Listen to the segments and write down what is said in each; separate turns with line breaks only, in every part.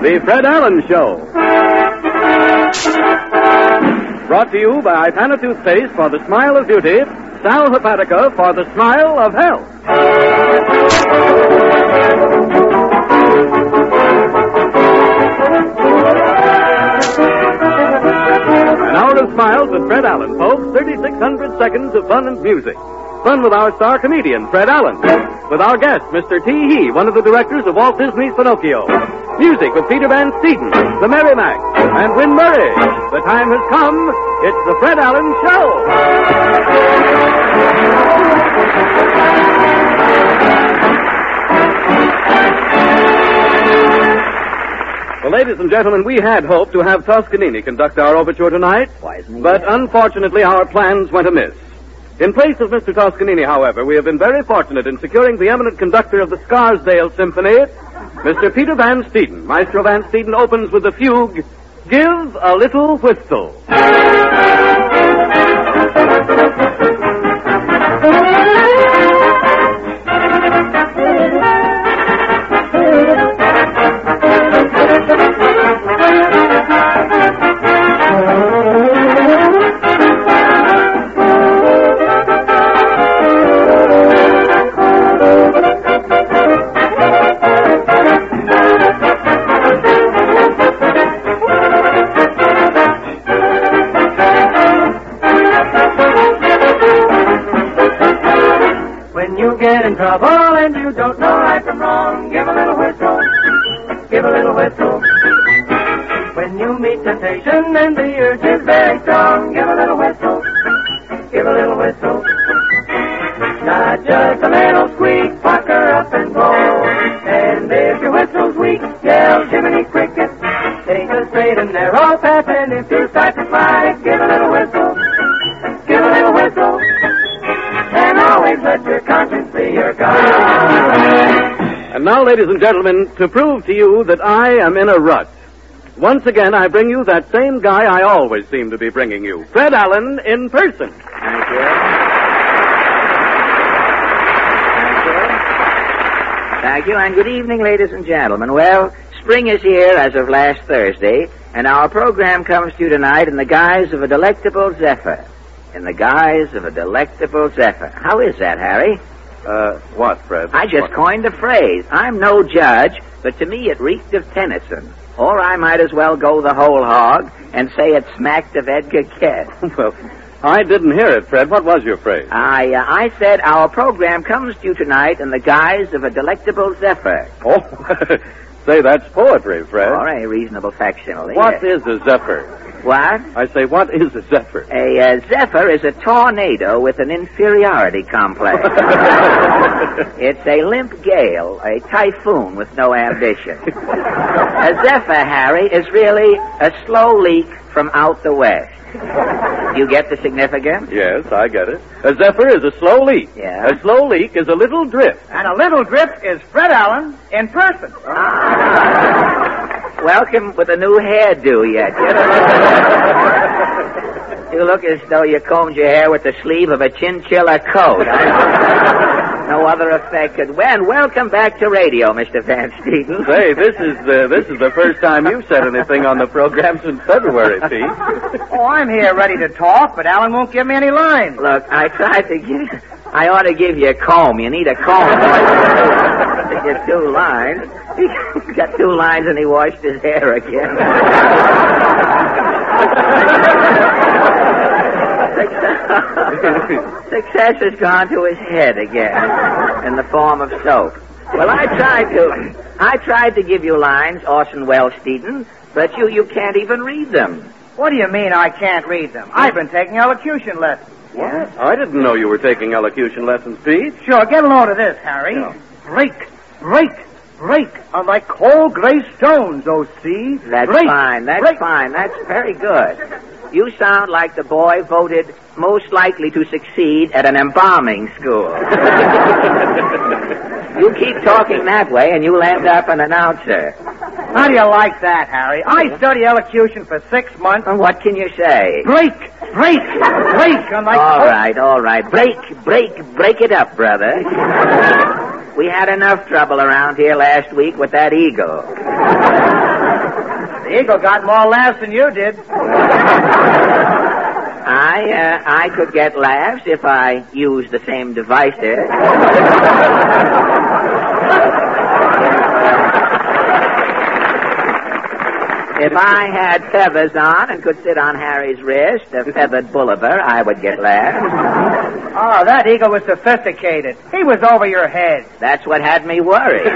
The Fred Allen Show. Brought to you by Ipana Toothpaste for the smile of beauty, Sal Hepatica for the smile of health. An hour of smiles with Fred Allen, folks. 3,600 seconds of fun and music. Fun with our star comedian, Fred Allen. With our guest, Mr. T. He, one of the directors of Walt Disney's Pinocchio. Music with Peter Van Steeden, the Merrimack, and Win Murray. The time has come. It's the Fred Allen Show. Well, ladies and gentlemen, we had hoped to have Toscanini conduct our overture tonight, but unfortunately our plans went amiss. In place of Mr. Toscanini, however, we have been very fortunate in securing the eminent conductor of the Scarsdale Symphony, Mr. Peter Van Steeden. Maestro Van Steeden opens with the fugue, Give a Little Whistle.
Get in trouble and you don't know right from wrong, give a little whistle, give a little whistle. When you meet temptation and the urge is very strong, give a little whistle, give a little whistle. Not just a little squeak, pucker up and go. And if your whistle's weak, yell Jiminy Cricket. Take a straight and narrow path, and if you start to fly, give a little whistle, give a little whistle. And always let your conscience be your guide.
And now, ladies and gentlemen, to prove to you that I am in a rut, once again I bring you that same guy I always seem to be bringing you, Fred Allen in person.
Thank you. Thank you, and good evening, ladies and gentlemen. Well, spring is here as of last Thursday, and our program comes to you tonight in the guise of a delectable zephyr. In the guise of a delectable zephyr. How is that, Harry?
What, Fred?
I just coined the phrase. I'm no judge, but to me it reeked of Tennyson. Or I might as well go the whole hog and say it smacked of Edgar Kett.
Well, I didn't hear it, Fred. What was your phrase?
I said our program comes to you tonight in the guise of a delectable zephyr.
Oh, say, that's poetry, Fred.
Or a reasonable facsimile.
What is a zephyr?
What?
I say, what is a zephyr?
A zephyr is a tornado with an inferiority complex. It's a limp gale, a typhoon with no ambition. A zephyr, Harry, is really a slow leak from out the west. You get the significance?
Yes, I get it. A zephyr is a slow leak.
Yeah.
A slow leak is a little drip.
And a little drip is Fred Allen in person.
Welcome with a new hairdo yet. You look as though you combed your hair with the sleeve of a chinchilla coat. No other effect could... And welcome back to radio, Mr. Van Steeden.
Say, this is the first time you've said anything on the program since February, Pete.
Oh, I'm here ready to talk, but Allen won't give me any lines.
Look, I ought to give you a comb. You need a comb to get 2 lines. He got 2 lines and he washed his hair again. Success has gone to his head again in the form of soap. Well, I tried to give you lines, Orson Welles Steeden, but you can't even read them.
What do you mean I can't read them? I've been taking elocution lessons.
What?
I didn't know you were taking elocution lessons, Pete.
Sure, get a load of this, Harry.
Yeah.
Break, break, break are like cold gray stones, oh, see?
That's
break,
fine. That's
break.
fine. That's very good. You sound like the boy voted most likely to succeed at an embalming school. You keep talking that way and you'll end up an announcer.
How do you like that, Harry? I study elocution for 6 months.
And what can you say?
Break, break, break on like
All right. Break it up, brother. We had enough trouble around here last week with that eagle.
The Eagle got more laughs than you did.
I could get laughs if I used the same devices. If I had feathers on and could sit on Harry's wrist, a feathered Bolivar, I would get laughs.
Oh, that Eagle was sophisticated. He was over your head.
That's what had me worried.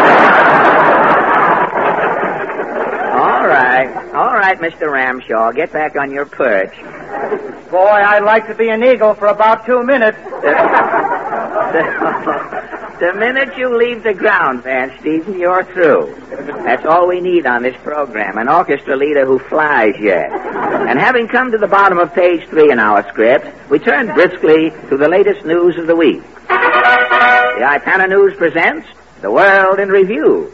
All right, Mr. Ramshaw, get back on your perch.
Boy, I'd like to be an eagle for about 2 minutes.
The minute you leave the ground, Van Steven, you're through. That's all we need on this program, an orchestra leader who flies yet. And having come to the bottom of page 3 in our script, we turn briskly to the latest news of the week. The Ipana News presents The World in Review.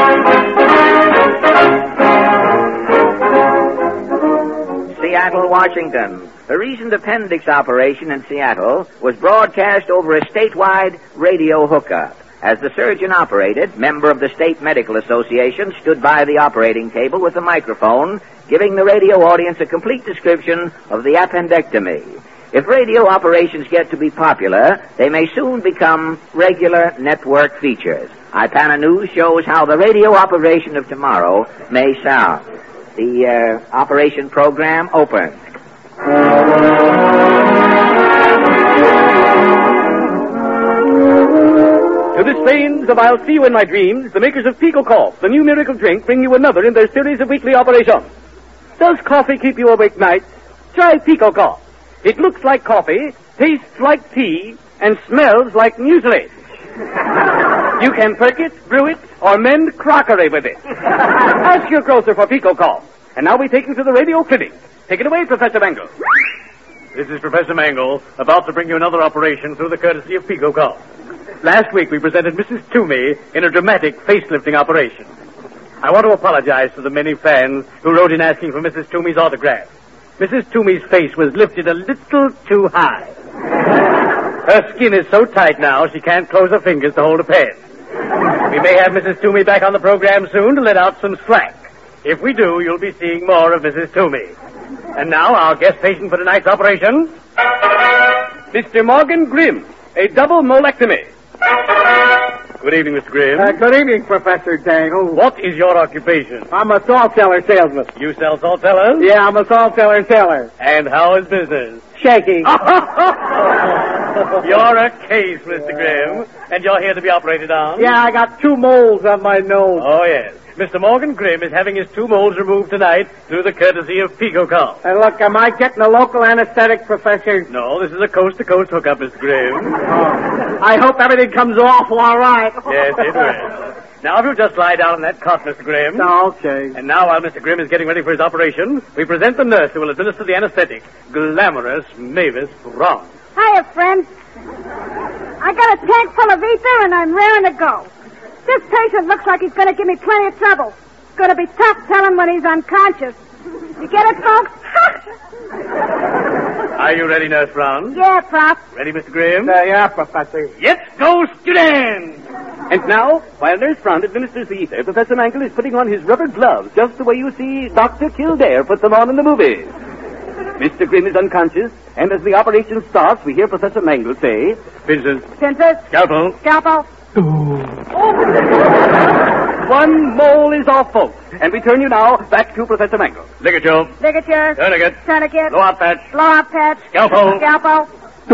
Seattle, Washington. The recent appendix operation in Seattle was broadcast over a statewide radio hookup. As the surgeon operated, member of the State Medical Association stood by the operating table with a microphone, giving the radio audience a complete description of the appendectomy. If radio operations get to be popular, they may soon become regular network features. Ipana News shows how the radio operation of tomorrow may sound. The operation program opens.
To the strains of I'll See You in My Dreams, the makers of Pico Cough, the new miracle drink, bring you another in their series of weekly operations. Does coffee keep you awake nights? Try Pico Cough. It looks like coffee, tastes like tea, and smells like mucilage. You can perk it, brew it, or mend crockery with it. Ask your grocer for Pico Cough. And now we take you to the radio clinic. Take it away, Professor Mangle.
This is Professor Mangle, about to bring you another operation through the courtesy of Pico Cough. Last week we presented Mrs. Toomey in a dramatic facelifting operation. I want to apologize to the many fans who wrote in asking for Mrs. Toomey's autograph. Mrs. Toomey's face was lifted a little too high. Her skin is so tight now she can't close her fingers to hold a pen. We may have Mrs. Toomey back on the program soon to let out some slack. If we do, you'll be seeing more of Mrs. Toomey. And now, our guest patient for tonight's operation,
Mr. Morgan Grimm, a double molectomy.
Good evening, Mr. Grimm.
Good evening, Professor Dangle.
What is your occupation?
I'm a salt cellar salesman.
You sell salt cellars?
Yeah, I'm a salt cellar seller.
And how is business?
Shaky.
You're a case, Mr. Grimm. And you're here to be operated on?
Yeah, I got 2 moles on my nose.
Oh, yes. Mr. Morgan Grimm is having his 2 moles removed tonight through the courtesy of Pico Cough.
And look, am I getting a local anesthetic, Professor?
No, this is a coast-to-coast hookup, Mr. Grimm.
I hope everything comes off all right.
Yes, it will. Now, if you'll just lie down on that cot, Mr. Grimm.
Okay.
And now, while Mr. Grimm is getting ready for his operation, we present the nurse who will administer the anesthetic, glamorous Mavis Brown.
Hiya, friends. I got a tank full of ether, and I'm raring to go. This patient looks like he's going to give me plenty of trouble. It's going to be tough telling when he's unconscious. You get it, folks?
Are you ready, Nurse Brown?
Yeah, Prof.
Ready, Mr. Grimm?
Yeah, Professor.
Let's go, students!
And now, while Nurse Brown administers the ether, Professor Mangle is putting on his rubber gloves, just the way you see Dr. Kildare put them on in the movies. Mr. Grimm is unconscious, and as the operation starts, we hear Professor Mangle say,
Pincers.
Pincers.
Scalpel.
Scalpel.
1 mole is off, folks. And we turn you now back to Professor Mangle.
Ligature.
Ligature.
Tourniquet.
Tourniquet.
Blow-out patch.
Blow-out patch.
Scalpel.
Scalpel.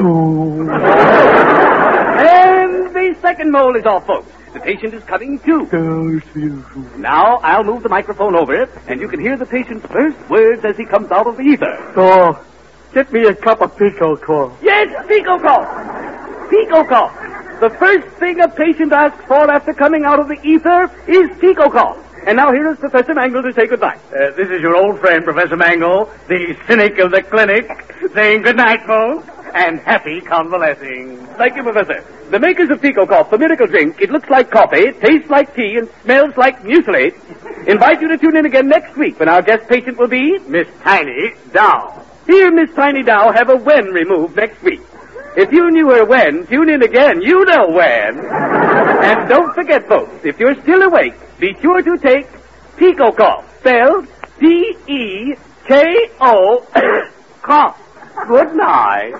And the 2nd mole is off, folks. The patient is coming to. Now, I'll move the microphone over it, and you can hear the patient's first words as he comes out of the ether.
Oh, get me a cup of Pico Cough.
Yes, Pico Cough! Pico Cough! The first thing a patient asks for after coming out of the ether is Pico Cough. And now here is Professor Mangle to say goodnight.
This is your old friend, Professor Mangle, the cynic of the clinic, saying good night, folks, and happy convalescing.
Thank you, Professor. The makers of Pico Cough, the miracle drink, it looks like coffee, tastes like tea, and smells like mucilage, invite you to tune in again next week when our guest patient will be
Miss Tiny Dow.
Here, Miss Tiny Dow, have a wen removed next week. If you knew her when, tune in again. You know when. And don't forget, folks, if you're still awake, be sure to take Pico Cough, spelled
D-E-K-O, cough. Good night.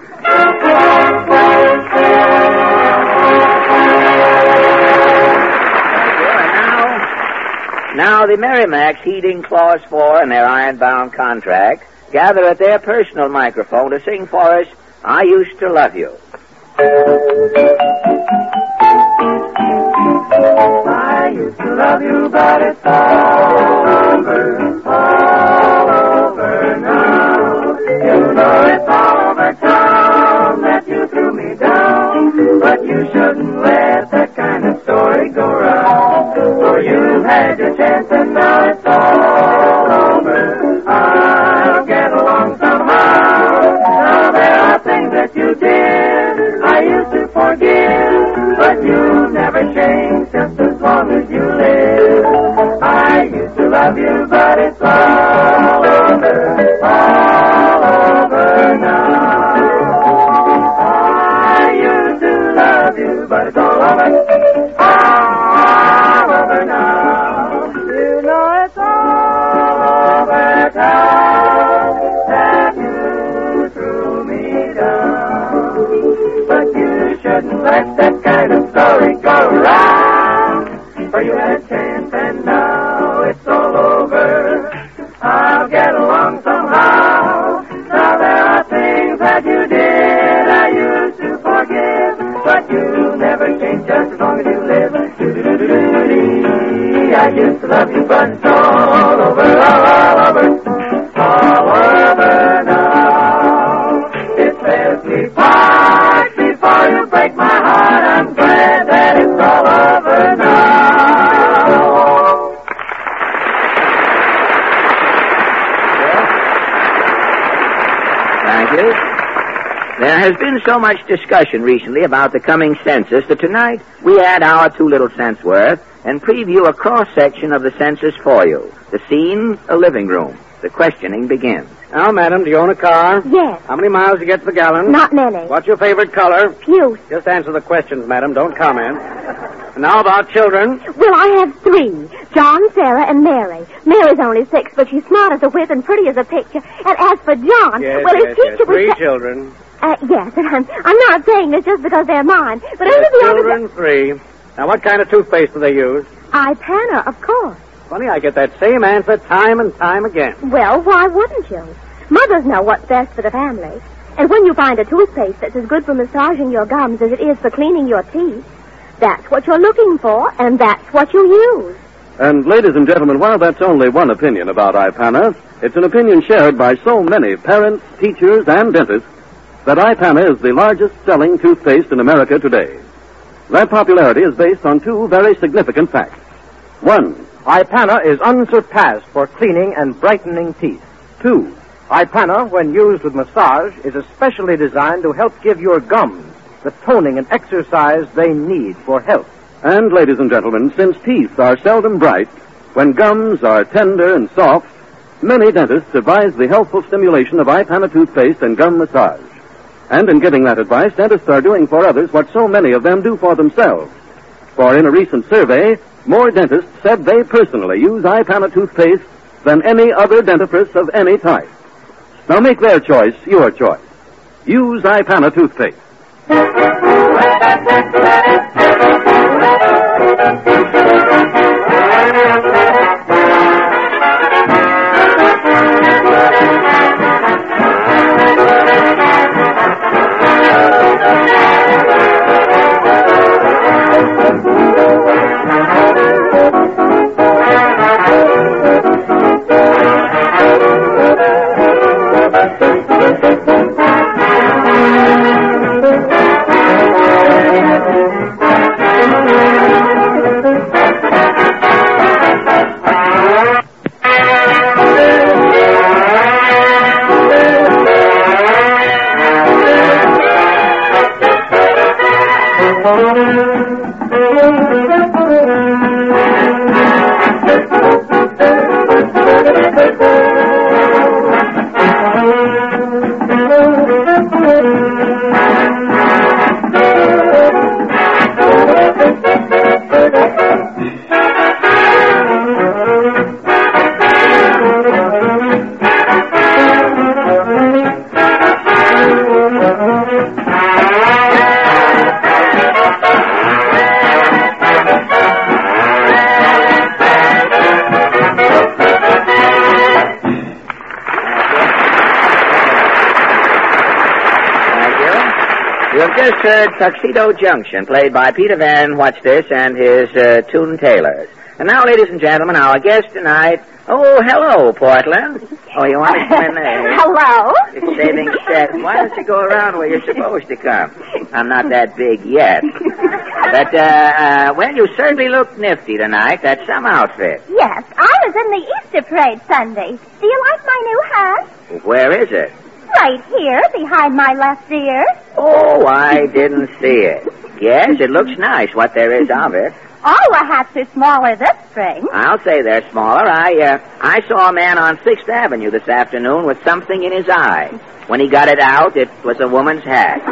Now the Merrimacs heeding Clause 4 and their iron-bound contract gather at their personal microphone to sing for us, I Used to Love You.
I used to love you, but it's all over now. You know it's all over town that you threw me down, but you shouldn't let that kind of story go round. For you had your chance and now it's all over. I'll get along somehow. Now there are things that you did I used to forgive, but you never changed just as long as you live. I used to love you, but it's all over now. I used to love you, but it's all over now. You know it's all over town that you threw me down, but you shouldn't let that kind of story go round. For you had a chance and now it's all over. I'll get along somehow. Now there are things that you did I used to forgive, but you never changed just as long as you live. I used to love you, but it's all over now. It says we part before you break my heart. I'm glad that it's all over now.
Thank you. There has been so much discussion recently about the coming census that tonight we add our 2 little cents worth and preview a cross-section of the census for you. The scene, a living room. The questioning begins.
Now, madam, do you own a car?
Yes.
How many miles do you get to the gallon?
Not many.
What's your favorite color?
Puce.
Just answer the questions, madam. Don't comment. And now about children.
Well, I have 3. John, Sarah, and Mary. Mary's only 6, but she's smart as a whip and pretty as a picture. And as for John,
Yes,
well, his
yes,
teacher
yes. 3
was...
children.
Yes, and I'm not saying this just because they're mine, but
Yes,
under the
children, 3. Now, what kind of toothpaste do they use?
Ipana, of course.
Funny, I get that same answer time and time again.
Well, why wouldn't you? Mothers know what's best for the family. And when you find a toothpaste that's as good for massaging your gums as it is for cleaning your teeth, that's what you're looking for, and that's what you use.
And, ladies and gentlemen, while that's only one opinion about Ipana, it's an opinion shared by so many parents, teachers, and dentists that Ipana is the largest selling toothpaste in America today. That popularity is based on 2 very significant facts. 1,
Ipana is unsurpassed for cleaning and brightening teeth.
2,
Ipana, when used with massage, is especially designed to help give your gums the toning and exercise they need for health.
and, ladies and gentlemen, since teeth are seldom bright, when gums are tender and soft, many dentists advise the healthful stimulation of Ipana toothpaste and gum massage. And in giving that advice, dentists are doing for others what so many of them do for themselves. For in a recent survey, more dentists said they personally use Ipana toothpaste than any other dentifrice of any type. Now make their choice your choice. Use Ipana toothpaste.
just heard Tuxedo Junction, played by Peter Van What's This and his Toon Tailors. And now, ladies and gentlemen, our guest tonight... Oh, hello, Portland. Oh, you want to come in there?
Hello.
It's saving set. Why don't you go around where you're supposed to come? I'm not that big yet. But, well, you certainly look nifty tonight. That's some outfit.
Yes, I was in the Easter parade Sunday. Do you like my new hat?
Where is it?
Right here, behind my left ear.
Oh, I didn't see it. Yes, it looks nice, what there is of it.
All the hats are smaller this spring.
I'll say they're smaller. I saw a man on 6th Avenue this afternoon with something in his eye. When he got it out, it was a woman's hat.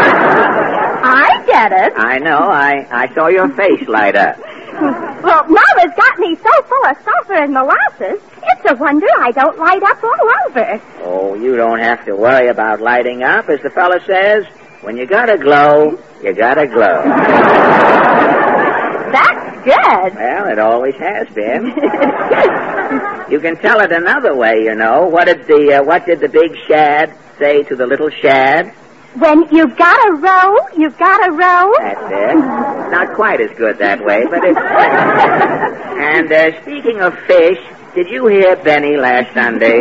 I get it.
I know. I saw your face light up.
Well, Mama's got me so full of sulfur and molasses, it's a wonder I don't light up all over.
Oh, you don't have to worry about lighting up. As the fella says, when you gotta glow, you gotta glow.
That's good.
Well, it always has been. You can tell it another way, you know. What did the big shad say to the little shad?
When you've got a row, you've got a row.
That's it. Not quite as good that way, but it's... And speaking of fish, did you hear Benny last Sunday?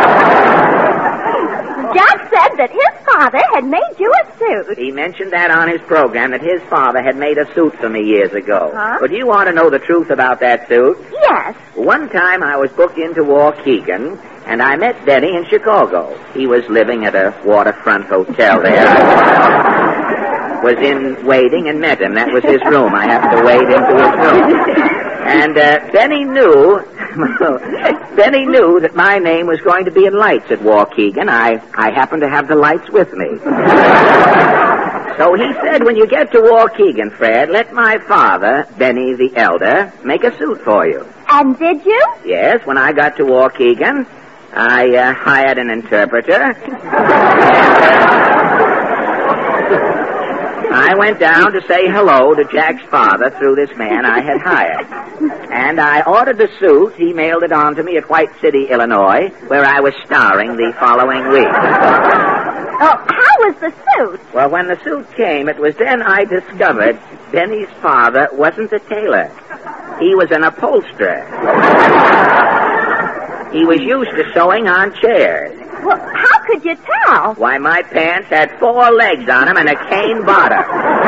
Jack said that his father had made you a suit.
He mentioned that on his program, that his father had made a suit for me years ago.
Huh?
But do you want to know the truth about that suit?
Yes.
One time I was booked into Waukegan, and I met Benny in Chicago. He was living at a waterfront hotel there. I was in waiting and met him. That was his room. I happened to wade into his room. And Benny knew that my name was going to be in lights at Waukegan. I happened to have the lights with me. So he said, when you get to Waukegan, Fred, let my father, Benny the Elder, make a suit for you.
And did you?
Yes, when I got to Waukegan, I hired an interpreter. I went down to say hello to Jack's father through this man I had hired. And I ordered the suit. He mailed it on to me at White City, Illinois, where I was starring the following week.
Oh, how was the suit?
Well, when the suit came, it was then I discovered Benny's father wasn't a tailor. He was an upholsterer. He was used to sewing on chairs.
Well, how could you tell?
Why, my pants had 4 legs on them and a cane bottom.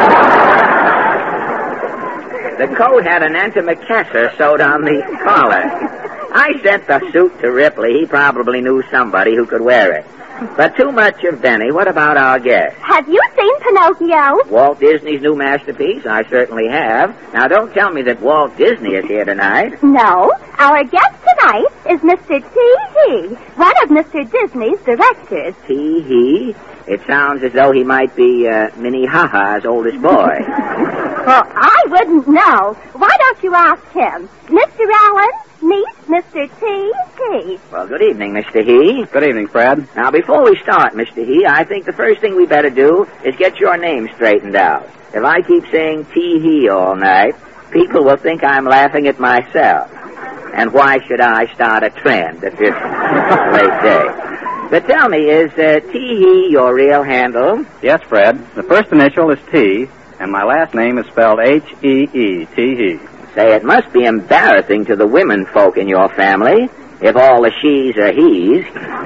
The coat had an antimacassar sewed on the collar. I sent the suit to Ripley. He probably knew somebody who could wear it. But too much of Benny. What about our guest?
Have you seen Pinocchio?
Walt Disney's new masterpiece? I certainly have. Now, don't tell me that Walt Disney is here tonight.
No. Our guest tonight is Mr. T.He., one of Mr. Disney's directors.
T.He.? It sounds as though he might be Minnehaha's oldest boy.
Well, I wouldn't know. Why don't you ask him? Mr. Allen, meet Mr. T.He.
Well, good evening, Mr. He.
Good evening, Fred.
Now, before we start, Mr. He, I think the first thing we better do is get your name straightened out. If I keep saying T.He. all night, people will think I'm laughing at myself. And why should I start a trend at this late day? But tell me, is T.He. your real handle?
Yes, Fred. The first initial is T, and my last name is spelled H-E-E, T-He.
Say, it must be embarrassing to the women folk in your family if all the she's are he's.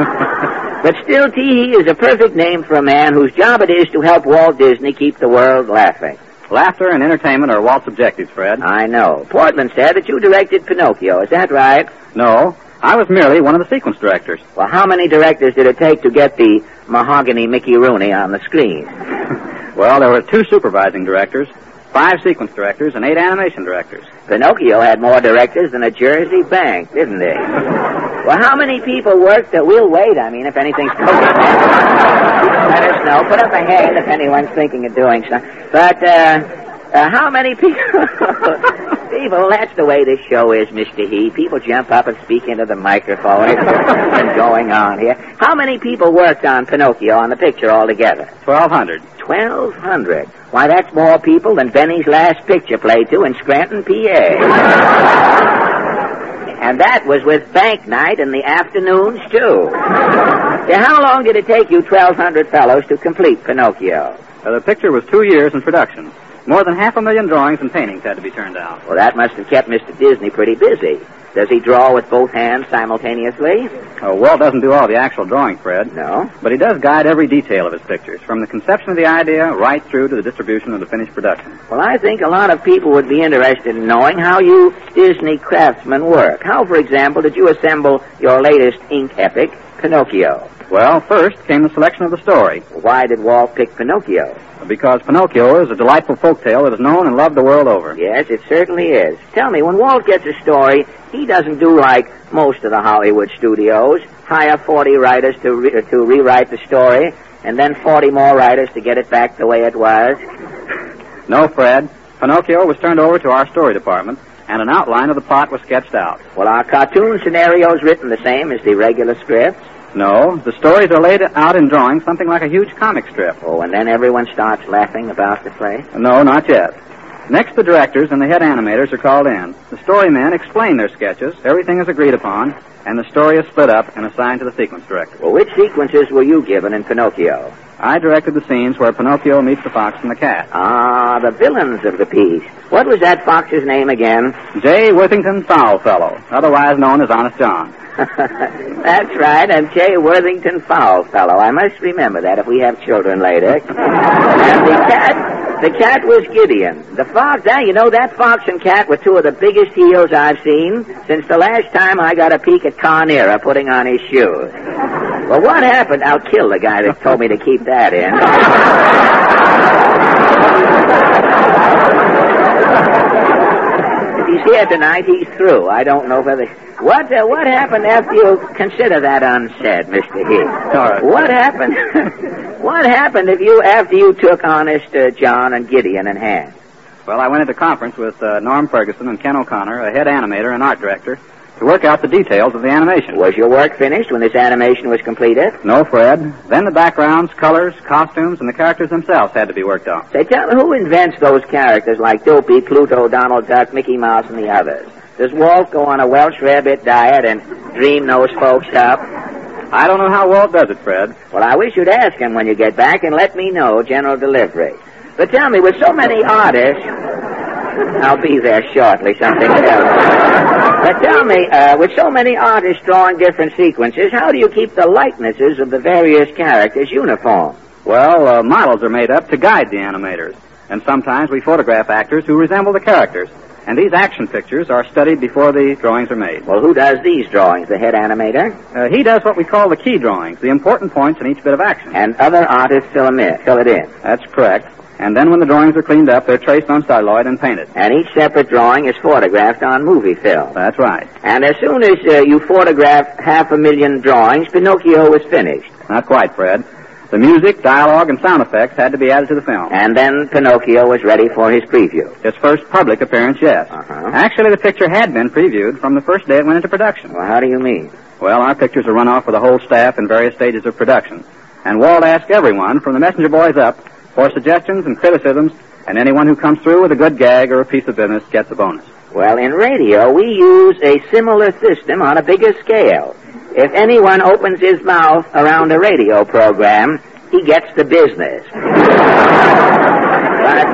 But still, T.He. is a perfect name for a man whose job it is to help Walt Disney keep the world laughing.
Laughter and entertainment are Walt's objectives, Fred.
I know. Portman said that you directed Pinocchio. Is that right?
No, I was merely one of the sequence directors.
Well, how many directors did it take to get the mahogany Mickey Rooney on the screen?
Well, there were 2 supervising directors, 5 sequence directors, and 8 animation directors.
Pinocchio had more directors than a Jersey bank, didn't he? Well, how many people worked that we'll wait? I mean, if anything's cooking. Let us know. Put up a hand if anyone's thinking of doing something. But, how many people... People, that's the way this show is, Mr. He. People jump up and speak into the microphone. It's been going on here. How many people worked on Pinocchio on the picture altogether?
1,200.
1,200. Why, that's more people than Benny's last picture played to in Scranton, PA. And that was with bank night in the afternoons, too. Now, how long did it take you 1,200 fellows to complete Pinocchio?
The picture was 2 years in production. More than 500,000 drawings and paintings had to be turned out.
Well, that must have kept Mr. Disney pretty busy. Does he draw with both hands simultaneously?
Walt doesn't do all the actual drawing, Fred.
No?
But he does guide every detail of his pictures, from the conception of the idea right through to the distribution of the finished production.
Well, I think a lot of people would be interested in knowing how you Disney craftsmen work. How, for example, did you assemble your latest ink epic, Pinocchio?
Well, first came the selection of the story.
Why did Walt pick Pinocchio?
Because Pinocchio is a delightful folktale that is known and loved the world over.
Yes, it certainly is. Tell me, when Walt gets a story, he doesn't do like most of the Hollywood studios, hire 40 writers to rewrite the story, and then 40 more writers to get it back the way it was.
No, Fred. Pinocchio was turned over to our story department, and an outline of the plot was sketched out.
Well, are cartoon scenarios written the same as the regular scripts?
No, the stories are laid out in drawing, something like a huge comic strip.
Oh, and then everyone starts laughing about the play?
No, not yet. Next, the directors and the head animators are called in. The story men explain their sketches, everything is agreed upon, and the story is split up and assigned to the sequence director.
Well, which sequences were you given in Pinocchio?
I directed the scenes where Pinocchio meets the fox and the cat.
Ah, the villains of the piece. What was that fox's name again?
J. Worthington Foulfellow, otherwise known as Honest John.
That's right, and J. Worthington Foulfellow. I must remember that if we have children later. And the cat was Gideon. The fox, you know, that fox and cat were two of the biggest heels I've seen since the last time I got a peek at Carnera putting on his shoes. Well, what happened? I'll kill the guy that told me to keep that in. If he's here tonight, he's through. I don't know whether... What happened after you... Consider that unsaid, Mr. Heath.
All right.
What happened... What happened after you took Honest John and Gideon in hand?
Well, I went into conference with Norm Ferguson and Ken O'Connor, a head animator and art director, to work out the details of the animation.
Was your work finished when this animation was completed?
No, Fred. Then the backgrounds, colors, costumes, and the characters themselves had to be worked on.
Say, tell me, who invents those characters like Dopey, Pluto, Donald Duck, Mickey Mouse, and the others? Does Walt go on a Welsh rarebit diet and dream those folks up?
I don't know how Walt does it, Fred.
Well, I wish you'd ask him when you get back and let me know general delivery. But tell me, with so many artists... I'll be there shortly, something else. But tell me, with so many artists drawing different sequences, how do you keep the likenesses of the various characters uniform?
Well, models are made up to guide the animators. And sometimes we photograph actors who resemble the characters. And these action pictures are studied before the drawings are made.
Well, who does these drawings, the head animator?
He does what we call the key drawings, the important points in each bit of action.
And other artists fill it in?
That's correct. And then when the drawings are cleaned up, they're traced on celluloid and painted.
And each separate drawing is photographed on movie film.
That's right.
And as soon as you photograph 500,000 drawings, Pinocchio was finished.
Not quite, Fred. The music, dialogue, and sound effects had to be added to the film.
And then Pinocchio was ready for his preview.
His first public appearance, yes.
Uh-huh.
Actually, the picture had been previewed from the first day it went into production.
Well, how do you mean?
Well, our pictures are run off with the whole staff in various stages of production. And Walt asked everyone, from the messenger boys up, for suggestions and criticisms, and anyone who comes through with a good gag or a piece of business gets a bonus.
Well, in radio, we use a similar system on a bigger scale. If anyone opens his mouth around a radio program, he gets the business. But,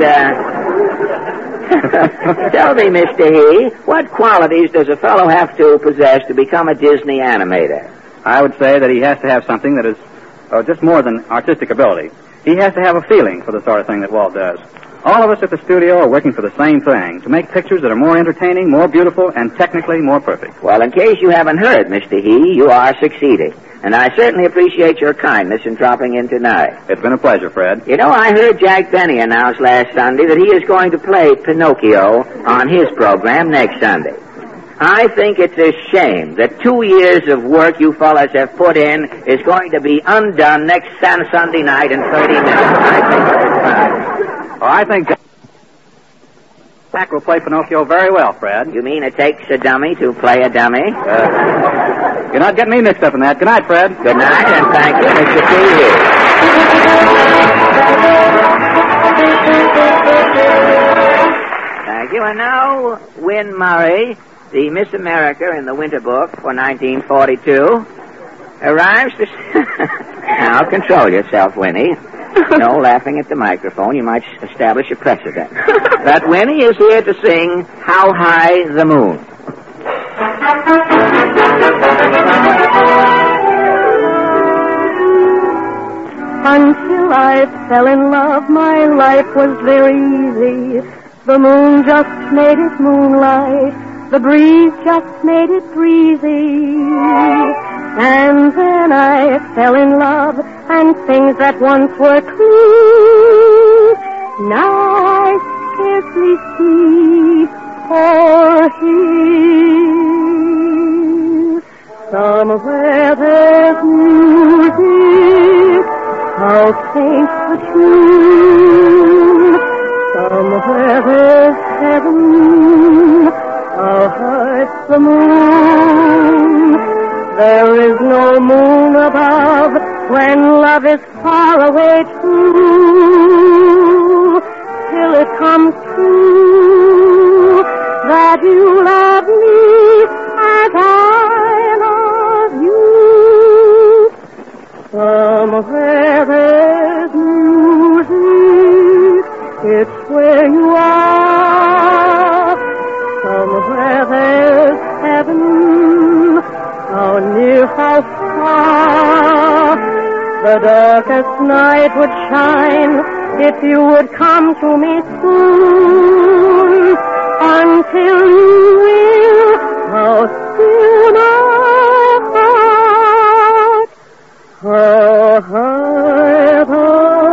tell me, Mr. He, what qualities does a fellow have to possess to become a Disney animator?
I would say that he has to have something that is just more than artistic ability. He has to have a feeling for the sort of thing that Walt does. All of us at the studio are working for the same thing, to make pictures that are more entertaining, more beautiful, and technically more perfect.
Well, in case you haven't heard, Mr. He, you are succeeding. And I certainly appreciate your kindness in dropping in tonight.
It's been a pleasure, Fred.
You know, I heard Jack Benny announce last Sunday that he is going to play Pinocchio on his program next Sunday. I think it's a shame that 2 years of work you fellas have put in is going to be undone next Sunday night in 30 minutes.
I think Jack will play Pinocchio very well, Fred.
You mean it takes a dummy to play a dummy?
You're not getting me mixed up in that. Good night, Fred.
Good night, and thank you, Mr. T. Thank you. And now, Win Murray, the Miss America in the Winter Book for 1942, arrives to... Now, control yourself, Winnie. No, laughing at the microphone. You might establish a precedent. But Winnie is here to sing How High the Moon.
Until I fell in love, my life was very easy. The moon just made it moonlight. The breeze just made it breezy. And then I fell in love, and things that once were clean, now I scarcely see or hear. Somewhere there's music, how faint the tune. Somewhere there's heaven, how high the moon. There is no moon above when love is far away too. Till it comes true that you love me as I love you. Somewhere there's music, it's where you are. Somewhere there's heaven, how near, how far. The darkest night would shine if you would come to me soon. Until you will, how still my heart, how high the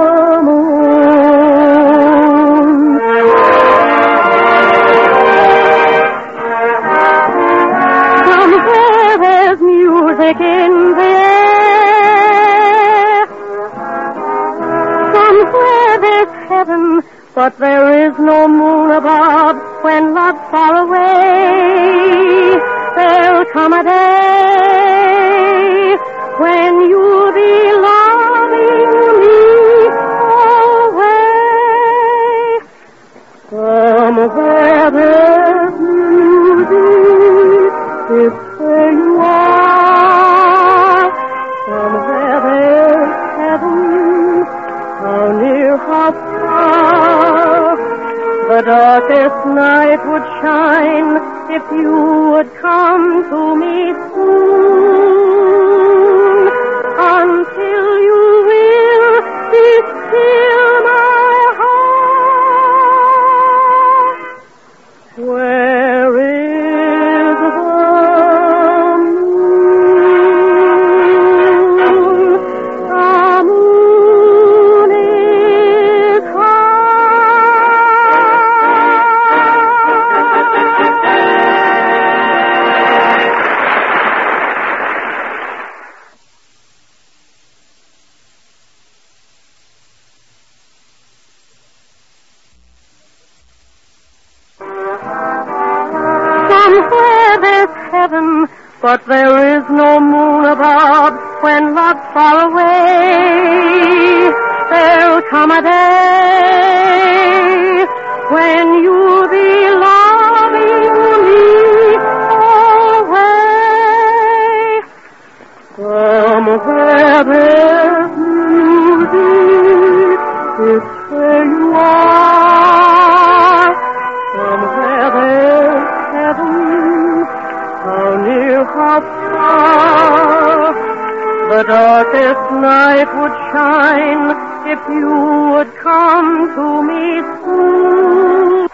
moon. Somewhere there's music in the air. Somewhere there's heaven, but there is no moon above when love's far away. There'll come a day when you'll be loving me always. Somewhere there's music, it's where you are. Somewhere there's heaven, how near, how far. The darkest night would shine if you would come to me soon. Until you will be still my heart. Where is the moon? The moon is somewhere there's heaven, but there is no moon above when love's far away. There'll come a day when you'll be loving me always. Somewhere there's music, it's where you are. Somewhere there's heaven, how near, how far. The darkest night would shine if you would come to me soon.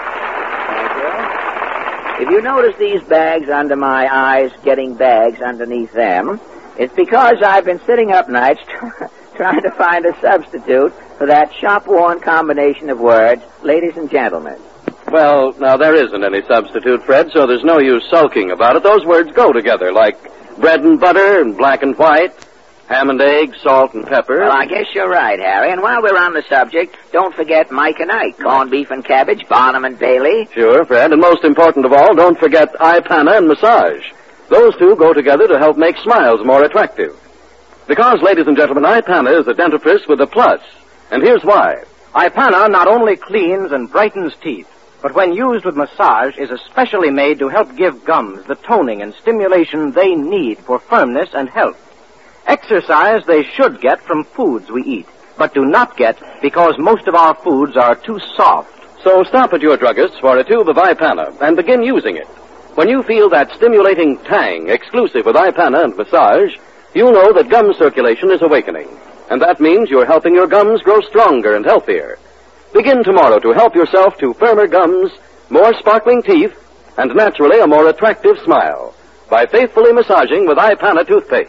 If you notice these bags under my eyes getting bags underneath them, it's because I've been sitting up nights trying to find a substitute for that shop-worn combination of words, ladies and gentlemen.
Well, now, there isn't any substitute, Fred, so there's no use sulking about it. Those words go together, like bread and butter and black and white, ham and eggs, salt and pepper.
Well, I guess you're right, Harry. And while we're on the subject, don't forget Mike and Ike, corned beef and cabbage, Barnum and Bailey.
Sure, Fred. And most important of all, don't forget Ipana and massage. Those two go together to help make smiles more attractive. Because, ladies and gentlemen, Ipana is a dentifrice with a plus. And here's why.
Ipana not only cleans and brightens teeth, but when used with massage is especially made to help give gums the toning and stimulation they need for firmness and health. Exercise they should get from foods we eat, but do not get because most of our foods are too soft.
So stop at your druggist for a tube of Ipana and begin using it. When you feel that stimulating tang exclusive with Ipana and massage, you'll know that gum circulation is awakening. And that means you're helping your gums grow stronger and healthier. Begin tomorrow to help yourself to firmer gums, more sparkling teeth, and naturally a more attractive smile by faithfully massaging with Ipana toothpaste.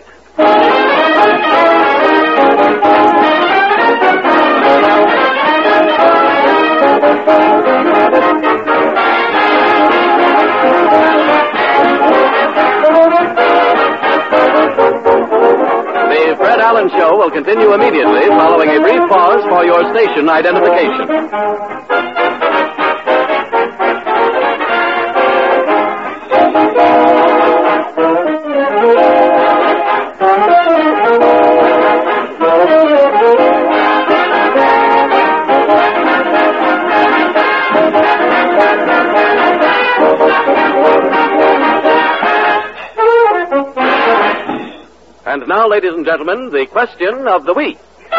The Fred Allen Show will continue immediately following a brief pause for your station identification. And now, ladies and gentlemen, the question of the week.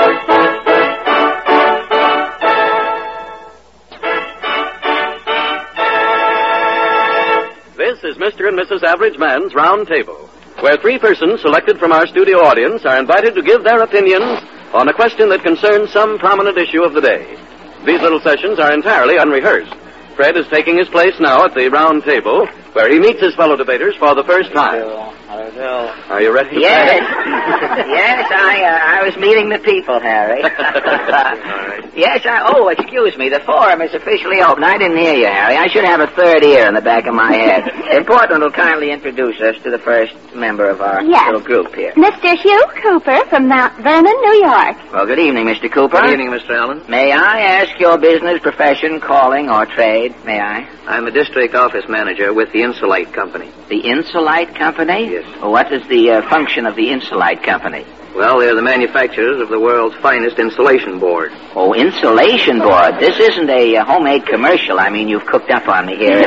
This is Mr. and Mrs. Average Man's Round Table, where three persons selected from our studio audience are invited to give their opinions on a question that concerns some prominent issue of the day. These little sessions are entirely unrehearsed. Fred is taking his place now at the round table, where he meets his fellow debaters for the first time. Are you ready?
Yes. Yes, I was meeting the people, Harry. Yes, excuse me. The forum is officially open. I didn't hear you, Harry. I should have a third ear in the back of my head. Portland will kindly introduce us to the first member of our little group here.
Mr. Hugh Cooper from Mount Vernon, New York.
Well, good evening, Mr. Cooper.
Good evening, Mr. Allen.
May I ask your business, profession, calling, or trade? May I?
I'm a district office manager with the Insulite Company.
The Insulite Company?
Yes.
Well, what is the function of the Insulite Company?
Well, they're the manufacturers of the world's finest insulation board.
Oh, insulation board. This isn't a homemade commercial. I mean, you've cooked up on me here.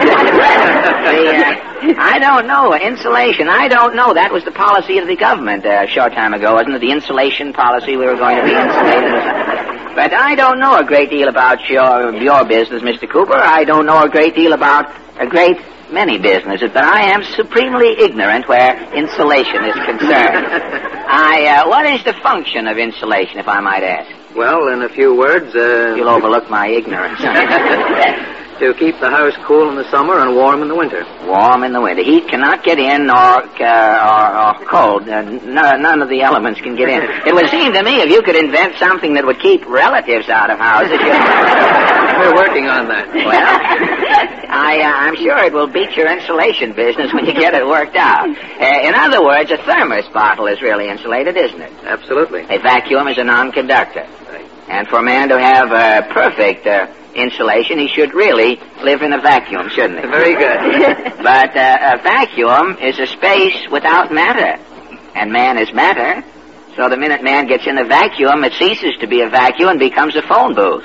I don't know. Insulation. I don't know. That was the policy of the government a short time ago, wasn't it? The insulation policy. We were going to be insulated or something. But I don't know a great deal about your business, Mr. Cooper. I don't know a great deal about a great many businesses, but I am supremely ignorant where insulation is concerned. What is the function of insulation, if I might ask?
Well, in a few words,
You'll overlook my ignorance.
To keep the house cool in the summer and warm in the winter.
Warm in the winter. Heat cannot get in, or cold. None of the elements can get in. It would seem to me if you could invent something that would keep relatives out of houses.
We're working on that.
Well, I'm sure it will beat your insulation business when you get it worked out. In other words, a thermos bottle is really insulated, isn't it?
Absolutely.
A vacuum is a non-conductor.
Right.
And for a man to have perfect insulation, he should really live in a vacuum, shouldn't he?
Very good.
But a vacuum is a space without matter. And man is matter. So the minute man gets in the vacuum, it ceases to be a vacuum and becomes a phone booth.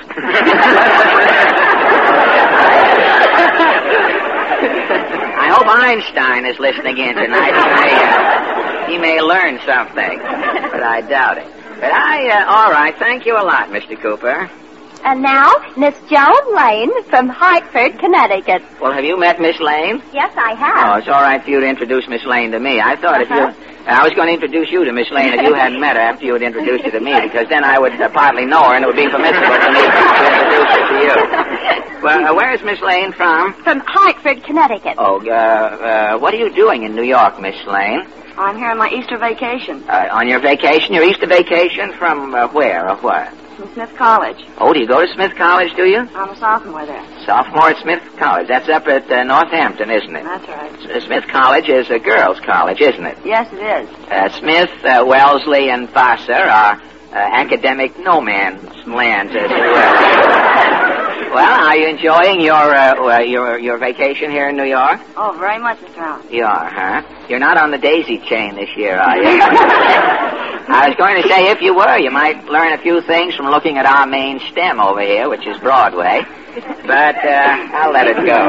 I hope Einstein is listening in tonight. He may learn something, but I doubt it. But all right, thank you a lot, Mr. Cooper.
And now, Miss Joan Lane from Hartford, Connecticut.
Well, have you met Miss Lane?
Yes, I
Oh,
have.
it's all right for you to introduce Miss Lane to me. I thought I was going to introduce you to Miss Lane if you hadn't met her after you had introduced her to me, because then I would partly know her and it would be permissible for me to introduce her to you. Well, where is Miss Lane from?
From Hartford, Connecticut.
Oh, what are you doing in New York, Miss Lane?
I'm here on my Easter vacation.
On your vacation? Your Easter vacation from where or what?
From Smith College.
Oh, do you go to Smith College, do you?
I'm a sophomore there.
Sophomore at Smith College. That's up at Northampton, isn't it?
That's right.
Smith College is a girls' college, isn't it?
Yes, it is.
Smith, Wellesley, and Vassar are academic no man's lands, as it were. Well, are you enjoying your vacation here in New York?
Oh, very much, Mr. Allen.
You are, huh? You're not on the daisy chain this year, are you? I was going to say, if you were, you might learn a few things from looking at our main stem over here, which is Broadway. But I'll let it go.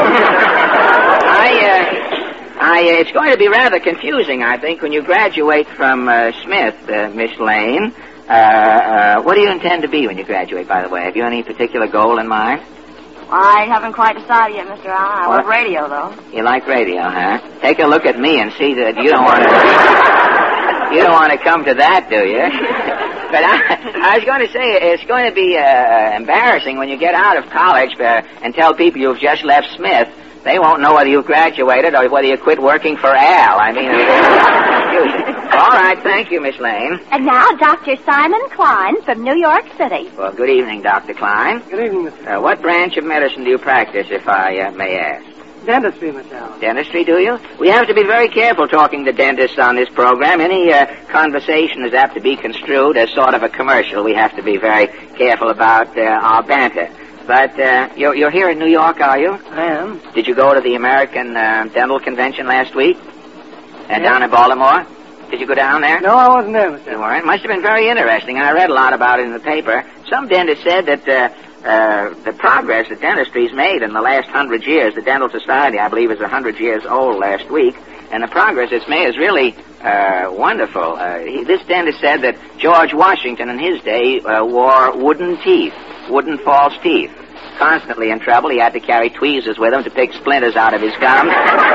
It's going to be rather confusing, I think, when you graduate from Smith, Miss Lane. What do you intend to be when you graduate, by the way? Have you any particular goal in mind?
I haven't quite decided yet, Mr. Allen. I love radio, though.
You like radio, huh? Take a look at me and see that you don't want to... You don't want to come to that, do you? But I was going to say, it's going to be embarrassing when you get out of college and tell people you've just left Smith. They won't know whether you've graduated or whether you quit working for Al. I mean, all right, thank you, Miss Lane.
And now, Dr. Simon Klein from New York City.
Well, good evening, Dr. Klein.
Good evening, Mr.
What branch of medicine do you practice, if I may ask?
Dentistry, Mr. Allen.
Dentistry, do you? We have to be very careful talking to dentists on this program. Any conversation is apt to be construed as sort of a commercial. We have to be very careful about our banter. But you're here in New York, are you?
I am.
Did you go to the American Dental Convention last week? Down in Baltimore? Did you go down there?
No, I wasn't there, Mr.
You weren't? It must have been very interesting. I read a lot about it in the paper. Some dentist said that the progress that dentistry's made in the last 100 years, the Dental Society, I believe, is 100 years old last week, and the progress it's made is really wonderful. This dentist said that George Washington in his day wore wooden teeth, wooden false teeth. Constantly in trouble. He had to carry tweezers with him to pick splinters out of his gums.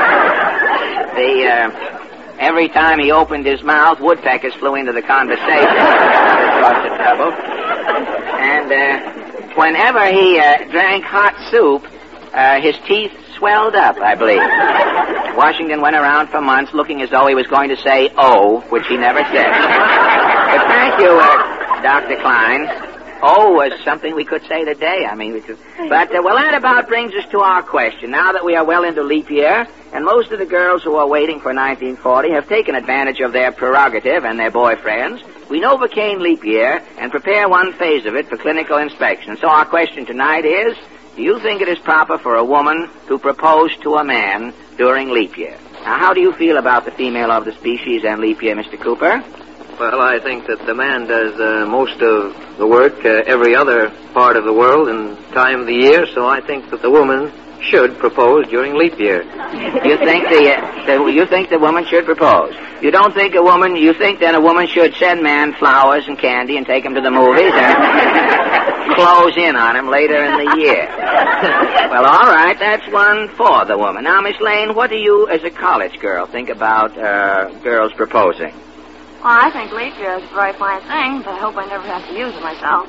Every time he opened his mouth, woodpeckers flew into the conversation. Lots of trouble. And whenever he drank hot soup, his teeth swelled up, I believe. Washington went around for months looking as though he was going to say, "oh," which he never said. But thank you, Dr. Klein. Oh was something we could say today. I mean, But that about brings us to our question. Now that we are well into leap year, and most of the girls who are waiting for 1940 have taken advantage of their prerogative and their boyfriends, we novocaine leap year and prepare one phase of it for clinical inspection. So our question tonight is, do you think it is proper for a woman to propose to a man during leap year? Now, how do you feel about the female of the species and leap year, Mr. Cooper?
Well, I think that the man does most of the work every other part of the world and time of the year, so I think that the woman should propose during leap year.
You think the woman should propose? You don't think you think then a woman should send man flowers and candy and take him to the movies and close in on him later in the year? Well, all right, that's one for the woman. Now, Miss Lane, what do you, as a college girl, think about girls proposing?
Well, I think leap year is a very fine thing, but I hope I never have to use it myself.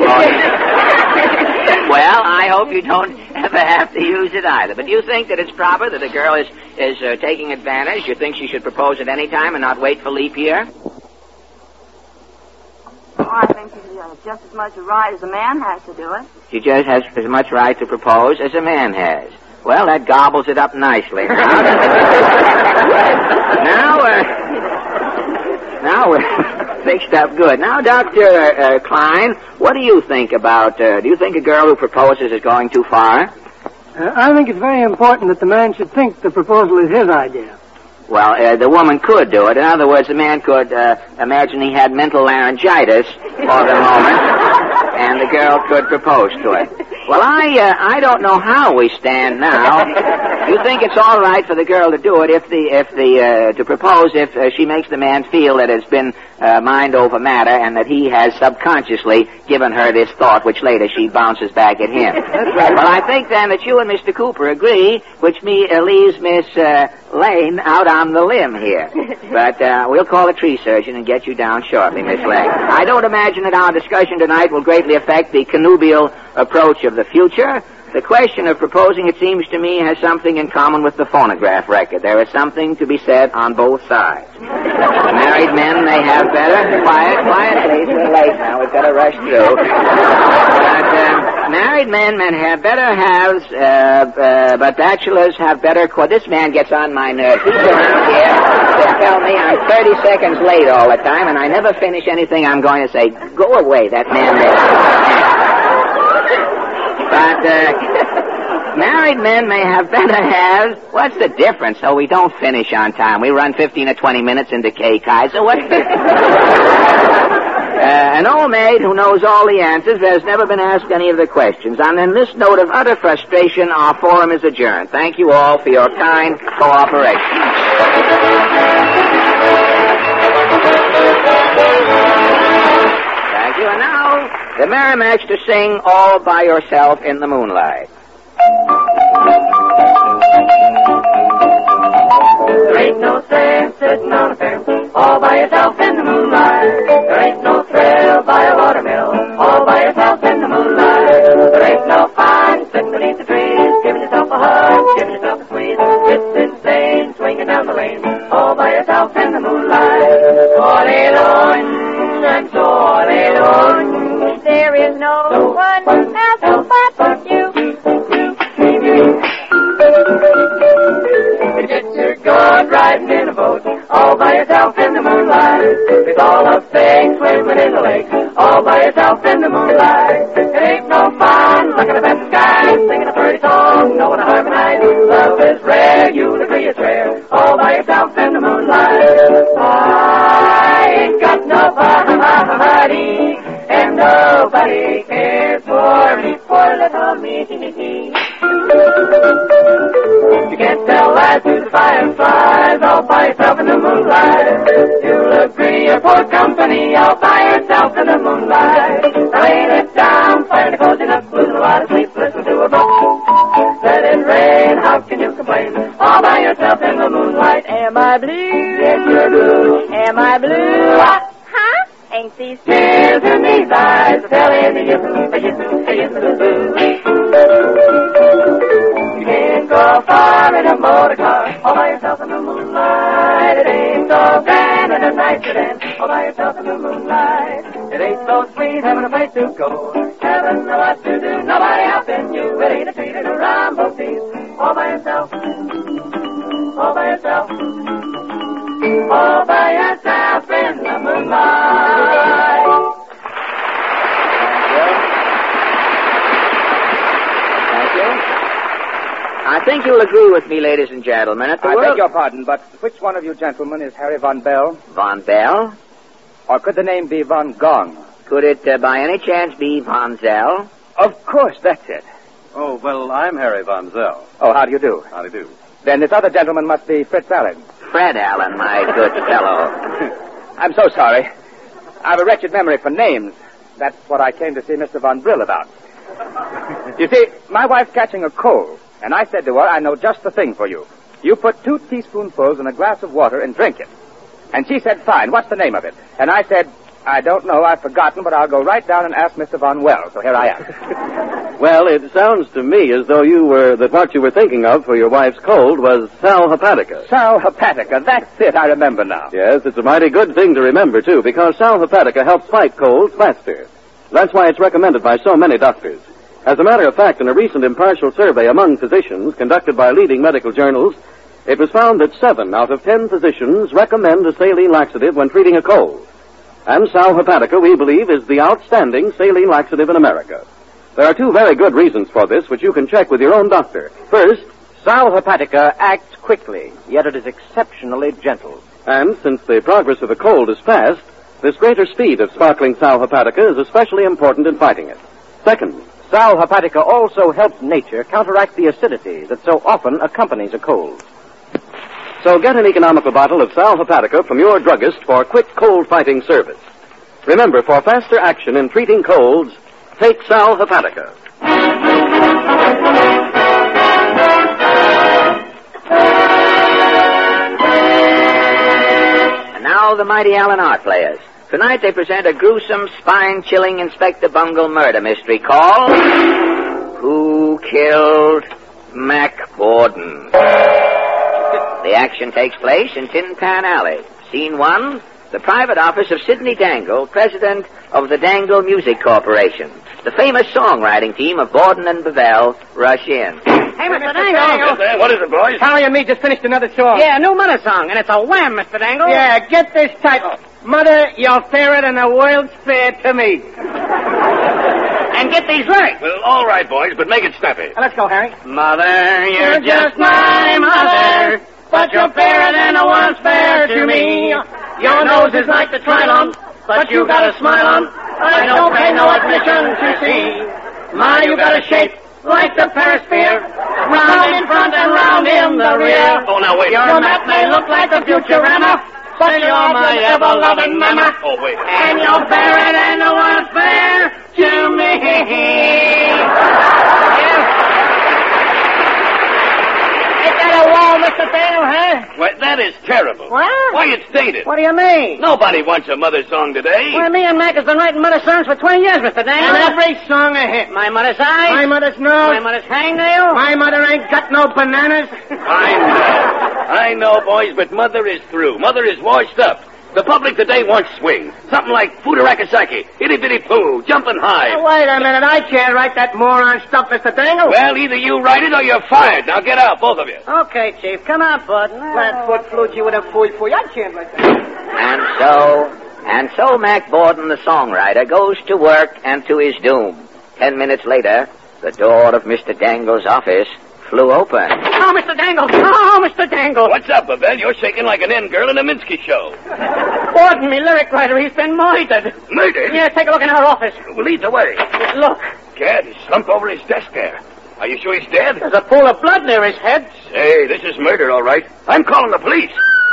Well, I hope you don't ever have to use it either. But do you think that it's proper that a girl is taking advantage? You think she should propose at any time and not wait for leap year?
Well, I think she has just as much a right as a man has to do it.
She just has as much right to propose as a man has. Well, that gobbles it up nicely. Now we're fixed up good. Now, Dr. Klein, what do you think about, do you think a girl who proposes is going too far?
I think it's very important that the man should think the proposal is his idea.
Well, the woman could do it. In other words, the man could imagine he had mental laryngitis for the moment, and the girl could propose to it. Well, I don't know how we stand now. You think it's all right for the girl to do it to propose if she makes the man feel that it's been mind over matter and that he has subconsciously given her this thought, which later she bounces back at him. Well, I think then that you and Mr. Cooper agree, which leaves Miss Lane out on the limb here. But we'll call a tree surgeon and get you down shortly, Miss Lane. I don't imagine that our discussion tonight will greatly affect the connubial approach of the future. The question of proposing, it seems to me, has something in common with the phonograph record. There is something to be said on both sides. Married men may have better... Quiet, please. We're late now. We've got to rush through. But married men have better halves, but bachelors have better... This man gets on my nerves. He's around here to tell me I'm 30 seconds late all the time, and I never finish anything I'm going to say. Go away, that man there. But married men may have better halves. What's the difference? So we don't finish on time. We run 15 or 20 minutes into K-Kaiser. What's the... An old maid who knows all the answers has never been asked any of the questions. And on this note of utter frustration, our forum is adjourned. Thank you all for your kind cooperation. The Merrimacs to sing All by Yourself in the Moonlight.
There ain't no sense sitting on a fence all by yourself in the moonlight. There ain't no thrill by a watermill all by yourself in the moonlight. There ain't no fun sitting beneath the trees, giving yourself a hug, giving yourself a squeeze. It's insane swinging down the lane all by yourself in the moonlight. All alone, I'm so all alone.
There is no one else but you.
You get your good riding in a boat all by yourself in the moonlight. It's all a thing swimming in the lake all by yourself in the moonlight. It ain't no fun looking up at the sky, singing a pretty song, knowing to harmonize. Love is rare, you'll agree it's rare, all by yourself in the moonlight. I ain't got nobody, and nobody cares for me, poor little me. You can't tell lies to the fireflies all by yourself in the moonlight. You'll agree you're poor company all by yourself in the moonlight. Rain it down, find a cozy nook, losing a lot of sleep, listen to a book. Let it rain, how can you complain? All by yourself in the moonlight.
Am I blue?
Yes, you're blue.
Am I blue? Huh? Ain't these
tears in these eyes telling you, you can't go far in a motor car all by yourself in the moonlight. It ain't so grand in a night sedan all by yourself in the moonlight. It ain't so sweet having a place to go. Heaven know what to do, nobody helping you. It ain't a treat in a rumble piece all by yourself. All by yourself. All by yourself in the moonlight.
Thank you. I think you'll agree with me, ladies and gentlemen.
I beg your pardon, but which one of you gentlemen is Harry Von Bell?
Von Bell?
Or could the name be Von Gong?
Could it by any chance be Von Zell?
Of course, that's it.
Oh, well, I'm Harry Von Zell.
Oh, how do you do?
How do you do?
Then this other gentleman must be Fritz Allen.
Fred Allen, my good fellow.
I'm so sorry. I have a wretched memory for names. That's what I came to see Mr. Von Brill about. You see, my wife's catching a cold, and I said to her, I know just the thing for you. You put 2 teaspoonfuls in a glass of water and drink it. And she said, fine, what's the name of it? And I said, I don't know, I've forgotten, but I'll go right down and ask Mr. Von Well. So here I am.
Well, it sounds to me as though what you were thinking of for your wife's cold was Sal Hepatica.
Sal Hepatica, that's it, I remember now.
Yes, it's a mighty good thing to remember, too, because Sal Hepatica helps fight colds faster. That's why it's recommended by so many doctors. As a matter of fact, in a recent impartial survey among physicians conducted by leading medical journals, it was found that 7 out of 10 physicians recommend a saline laxative when treating a cold. And Sal Hepatica, we believe, is the outstanding saline laxative in America. There are 2 very good reasons for this, which you can check with your own doctor. First,
Sal Hepatica acts quickly, yet it is exceptionally gentle.
And since the progress of the cold is fast, this greater speed of sparkling Sal Hepatica is especially important in fighting it. Second,
Sal Hepatica also helps nature counteract the acidity that so often accompanies a cold.
So get an economical bottle of Sal Hepatica from your druggist for quick cold-fighting service. Remember, for faster action in treating colds, take Sal Hepatica.
And now the mighty Allen Art Players. Tonight they present a gruesome, spine-chilling Inspector Bungle murder mystery called Who Killed Mac Borden? The action takes place in Tin Pan Alley. Scene 1, the private office of Sidney Dangle, president of the Dangle Music Corporation. The famous songwriting team of Borden and Bevell rush in.
Hey, Mr. Dangle.
What is it, boys?
Harry and me just finished another song.
Yeah, a new mother song, and it's a wham, Mr. Dangle.
Yeah, get this title. Mother, you're fairer than the world's fair to me.
And get these lyrics.
Well, all right, boys, but make it snappy.
Let's go, Harry.
Mother, you're just my mother, but you're fairer than the world's fair to me. Your nose is like the Trilon, but you got a smile on. I don't pay no admission to see. My, you got a shape like the perisphere, round in front and round in the rear.
Oh, now wait.
Your map may look like a Futurama, but you're my ever-loving mama.
Oh, wait.
And you're fairer than the world's fair to me. Ain't that a wall, Mr. Dale, huh?
Why, that is terrible.
What?
Why, it's dated.
What do you mean?
Nobody wants a mother song today.
Well, me and Mac has been writing mother songs for 20 years, Mr. Dangle.
And every song a hit.
My mother's eyes.
My mother's nose.
My mother's hangnail.
My mother ain't got no bananas.
I know, boys, but Mother is through. Mother is washed up. The public today wants swing. Something like Fudarakasaki, Itty Bitty Pooh, Jumpin' High.
Oh, wait a minute. I can't write that moron stuff, Mr. Dangle.
Well, either you write it or you're fired. Now get out, both of you.
Okay, Chief. Come on, bud.
Flatfoot flute you with a fooey. I can't write that.
And so Mac Borden, the songwriter, goes to work and to his doom. 10 minutes later, the door of Mr. Dangle's office flew open.
Oh, Mr. Dangle! Oh, Mr. Dangle!
What's up, Babel? You're shaking like an end girl in a Minsky show.
Borden, me lyric writer, he's been murdered.
Murdered?
Yeah, take a look in our office.
Well, lead the way.
Look.
Gad, he's slumped over his desk there. Are you sure he's dead?
There's a pool of blood near his head.
Say, this is murder, all right. I'm calling the police.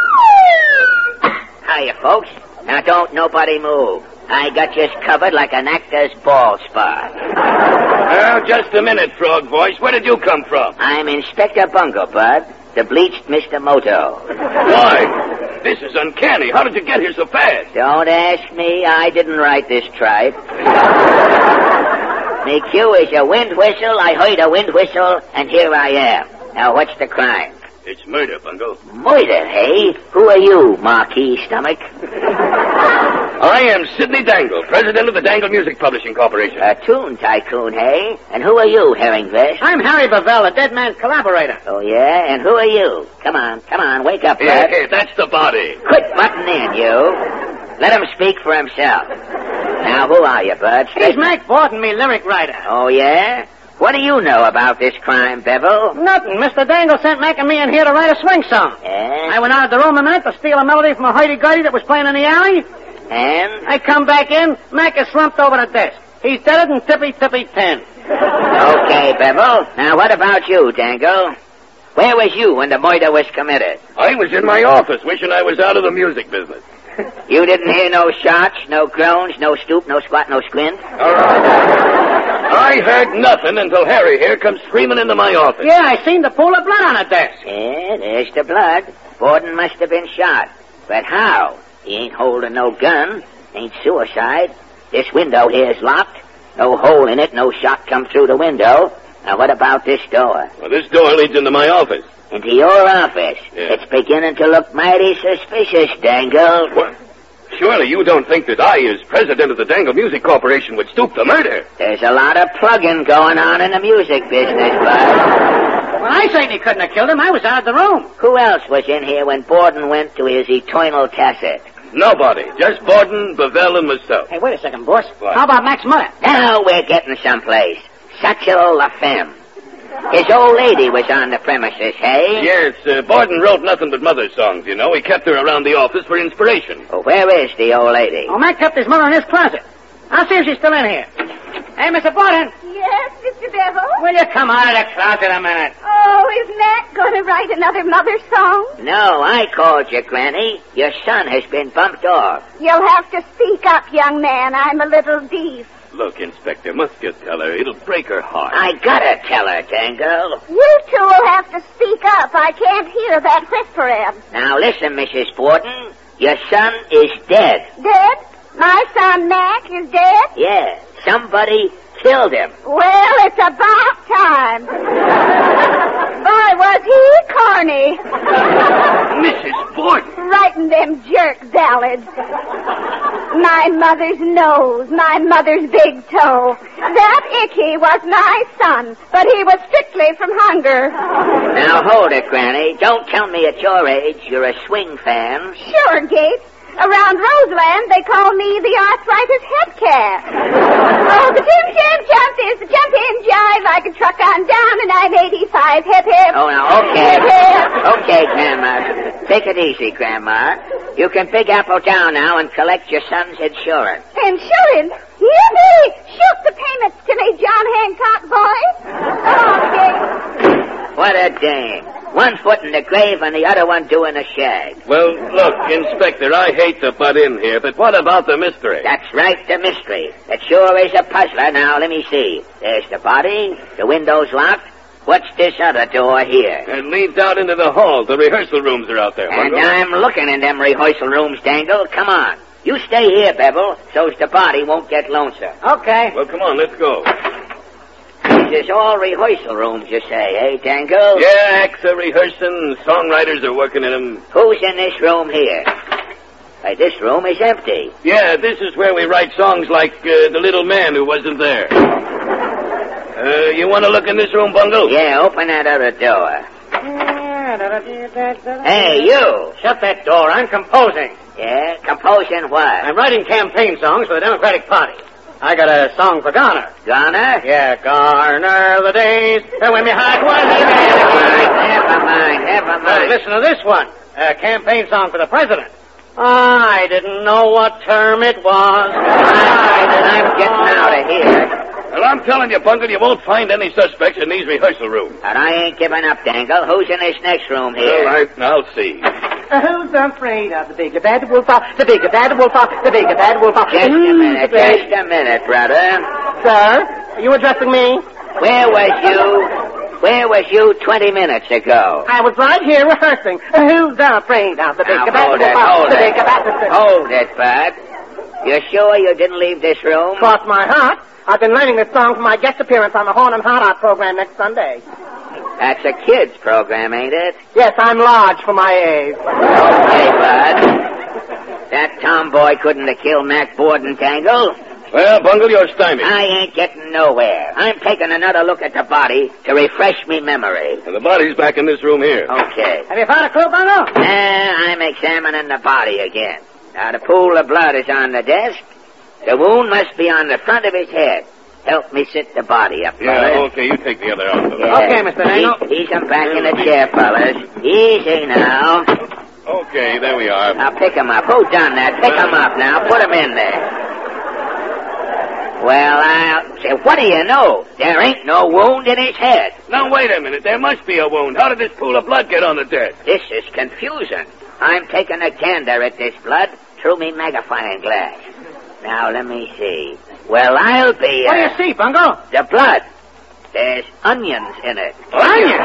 Hiya, folks. Now, don't nobody move. I got you covered like an actor's bald spot.
Well, just a minute, Frog Voice. Where did you come from?
I'm Inspector Bungo, Bud, the bleached Mr. Moto.
Why? This is uncanny. How did you get here so fast?
Don't ask me. I didn't write this tripe. Me cue is a wind whistle. I heard a wind whistle, and here I am. Now, what's the crime?
It's murder, Bungo.
Murder, hey? Who are you, Marquis Stomach?
I am Sidney Dangle, president of the Dangle Music Publishing Corporation.
A tune tycoon, hey? And who are you, Herring Vest?
I'm Harry Bavell, a dead man's collaborator.
Oh, yeah? And who are you? Come on, wake up, Bud.
Here, that's the body.
Quit butting in, you. Let him speak for himself. Now, who are you, Bud?
He's Mac Borden, me lyric writer.
Oh, yeah? What do you know about this crime, Bevel?
Nothing. Mr. Dangle sent Mac and me in here to write a swing song.
And?
I went out of the room a minute to steal a melody from a hurdy-gurdy that was playing in the alley.
And?
I come back in, Mac is slumped over the desk. He's dead and tippy-10.
Okay, Bevel. Now, what about you, Dangle? Where was you when the murder was committed?
I was in my office wishing I was out of the music business.
You didn't hear no shots, no groans, no stoop, no squat, no squint?
All right. I heard nothing until Harry here comes screaming into my office.
Yeah, I seen the pool of blood on the desk.
Yeah, there's the blood. Borden must have been shot. But how? He ain't holding no gun. Ain't suicide. This window here's locked. No hole in it, no shot come through the window. Now, what about this door?
Well, this door leads into my office.
Into your office?
Yeah.
It's beginning to look mighty suspicious, Dangle.
What? Surely you don't think that I, as president of the Dangle Music Corporation, would stoop to murder?
There's a lot of plugging going on in the music business, Bud.
Well, I certainly couldn't have killed him. I was out of the room.
Who else was in here when Borden went to his eternal tacit?
Nobody. Just Borden, Bavell, and myself.
Hey, wait a second, boss.
What?
How about Mac's mother?
Now we're getting someplace. Satchel La Femme. His old lady was on the premises, hey?
Yes, Borden wrote nothing but mother songs, you know. He kept her around the office for inspiration.
Well, where is the old lady?
Oh, Mac kept his mother in his closet. I'll see if she's still in here. Hey, Mr. Borden.
Yes, Mr. Bevel?
Will you come out of the closet a minute?
Oh, is Mac going to write another mother song?
No, I called you, Granny. Your son has been bumped off.
You'll have to speak up, young man. I'm a little deaf.
Look, Inspector, must you tell her? It'll break her heart.
I gotta tell her, Dangle.
You two will have to speak up. I can't hear that whispering.
Now listen, Mrs. Borden. Your son is dead.
Dead? My son Mac is dead?
Yeah, somebody killed him.
Well, it's about time. Boy, was he corny.
Mrs. Borden!
Writing them jerk ballads. My mother's nose, my mother's big toe. That Icky was my son, but he was strictly from hunger.
Now hold it, Granny. Don't tell me at your age you're a swing fan.
Sure, Gates. Around Roseland, they call me the arthritis head cat. Oh, the jump is the jump in jive. I can truck on down, and I'm 85. Hip, hip.
Oh, now, okay.
Hip, hip.
Okay, Grandma. Take it easy, Grandma. You can Big Apple down now and collect your son's insurance.
Insurance? Yippee! Shoot the payments to me, John Hancock, boy. Okay.
What a dame. One foot in the grave and the other one doing a shag.
Well, look, Inspector, I hate to butt in here, but what about the mystery?
That's That's right, the mystery. That sure is a puzzler. Now, let me see. There's the body, the window's locked. What's this other door here?
It leads out into the hall. The rehearsal rooms are out there.
And I'm looking in them rehearsal rooms, Dangle. Come on. You stay here, Bevel, so's the body won't get lonesome.
Okay.
Well, come on, let's go.
These is all rehearsal rooms, you say, eh, Dangle?
Yeah, acts are rehearsing. Songwriters are working in them.
Who's in this room here? Hey, this room is empty.
Yeah, this is where we write songs like The Little Man Who Wasn't There. You want to look in this room, Bungle?
Yeah, open that other door. Hey, you!
Shut that door. I'm composing.
Yeah, composing what?
I'm writing campaign songs for the Democratic Party. I got a song for Garner.
Garner?
Yeah, Garner the days when me heart was
Never mind.
Listen to this one. A campaign song for the president. I didn't know what term it was.
I'm getting out of here.
Well, I'm telling you, Bungle, you won't find any suspects in these rehearsal rooms.
And I ain't giving up, Dangle. Who's in this next room here?
All right, I'll see.
Who's afraid of the bigger bad wolf? The bigger bad wolf. The bigger bad wolf.
Just a minute, brother.
Sir, are you addressing me?
Where was you 20 minutes ago?
I was right here rehearsing. Who's afraid of the bigger bad wolf?
Hold it, Bud. You sure you didn't leave this room?
Cross my heart. I've been learning this song for my guest appearance on the Horn and Heart Out program next Sunday.
That's a kid's program, ain't it?
Yes, I'm large for my age.
Okay, Bud. That tomboy couldn't have killed Mac Borden, Dangle.
Well, Bungle, you're stymied.
I ain't getting nowhere. I'm taking another look at the body to refresh me memory.
And the body's back in this room here.
Okay.
Have you found a clue, Bungle?
I'm examining the body again. Now, the pool of blood is on the desk. The wound must be on the front of his head. Help me sit the body up, fellas.
Yeah, okay, you take the other arm.
Okay, Mr. Dangle.
Ease him back in the chair, fellas. Easy now.
Okay, there we are.
Now, pick him up. Who done that? Pick him up now. Put him in there. Well, I'll say, what do you know? There ain't no wound in his head.
Now, wait a minute. There must be a wound. How did this pool of blood get on the desk?
This is confusing. I'm taking a gander at this blood through me magnifying glass. Now, let me see. Well, I'll be...
What do you see, Bungle?
The blood. There's onions in it.
Onions?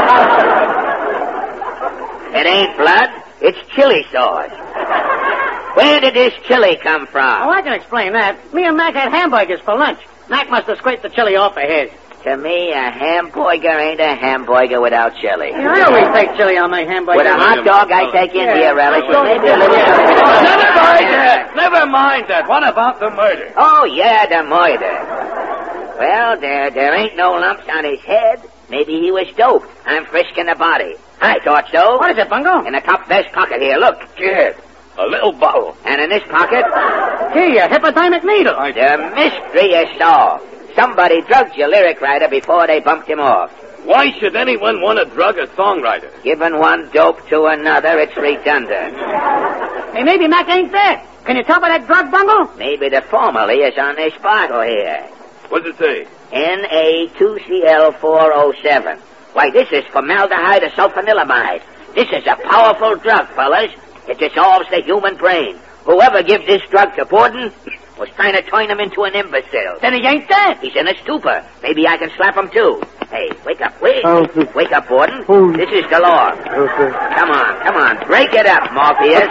It ain't blood. It's chili sauce. Where did this chili come from?
Oh, I can explain that. Me and Mac had hamburgers for lunch. Mac must have scraped the chili off of his.
To me, a hamburger ain't a hamburger without chili.
Yeah, I always take chili on my hamburger.
With a hot dog, I take India relish. Maybe a little...
Never mind that. What about the murder?
Oh, yeah, the murder. Well, there ain't no lumps on his head. Maybe he was doped. I'm frisking the body. I thought so.
What is it, Bungle?
In the top vest pocket here, look.
Yes, a little bottle.
And in this pocket...
Gee, a hypodermic needle.
The mystery is solved. Somebody drugged your lyric writer before they bumped him off.
Why should anyone want to drug a songwriter?
Giving one dope to another, it's redundant.
Hey, maybe Mac ain't dead. Can you tell by that drug, Bungle?
Maybe the formula is on this bottle here.
What does it say?
Na2Cl407. Why, this is formaldehyde or sulfanilamide. This is a powerful drug, fellas. It dissolves the human brain. Whoever gives this drug to Borden was trying to turn him into an imbecile.
Then he ain't dead.
He's in a stupor. Maybe I can slap him, too. Hey, wake up, wait. Wake up, Borden. This is the law. Come on. Break it up, Morpheus.